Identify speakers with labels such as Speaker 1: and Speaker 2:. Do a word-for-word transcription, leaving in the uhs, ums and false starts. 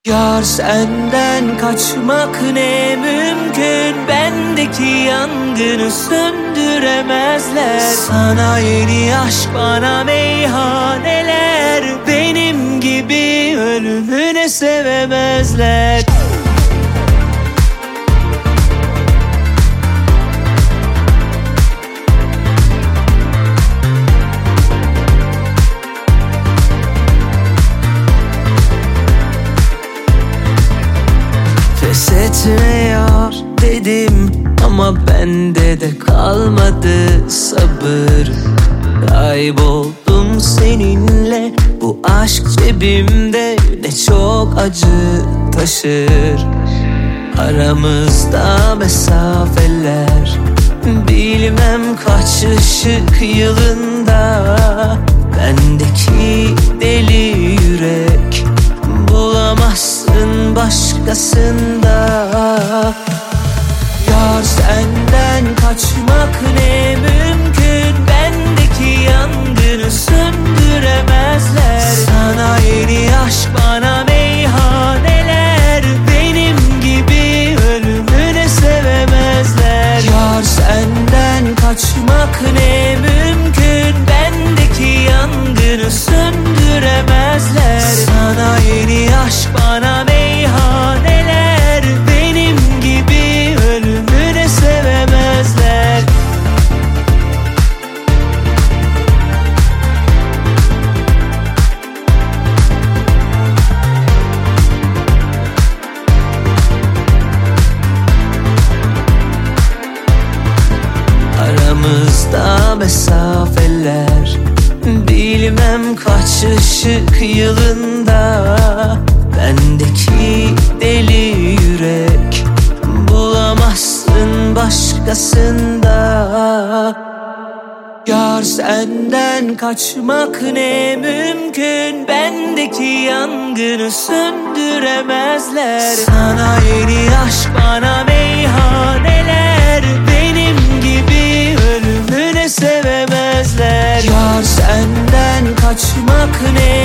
Speaker 1: Yar senden kaçmak ne mümkün, bendeki yangını söndüremezler. Sana yeni aşk, bana meyhaneler, benim gibi ölümüne sevemezler. Pes etmiyor dedim ama bende de kalmadı sabır. Kayboldum seninle, bu aşk cebimde ne çok acı taşır. Aramızda mesafeler, bilmem kaç ışık yılında. Bendeki deli yürek bulamazsın başkasında. Yar senden kaçmak ne mümkün, bendeki yangını söndüremezler. Sana yeni aşk, bana meyhaneler, benim gibi ölümüne sevemezler. Yar senden kaçmak ne mümkün, bendeki yangını söndüremezler. Sana yeni aşk, bana meyhaneler, benim gibi ölümüne sevemezler. Aramızda mesafeler, bilmem kaç ışık yılında. Bendeki deli yürek bulamazsın başkasında. Yar senden kaçmak ne mümkün, bendeki yangını söndüremezler. Sana yeni aşk, bana meyhaneler, benim gibi ölümüne sevemezler. Yar senden kaçmak ne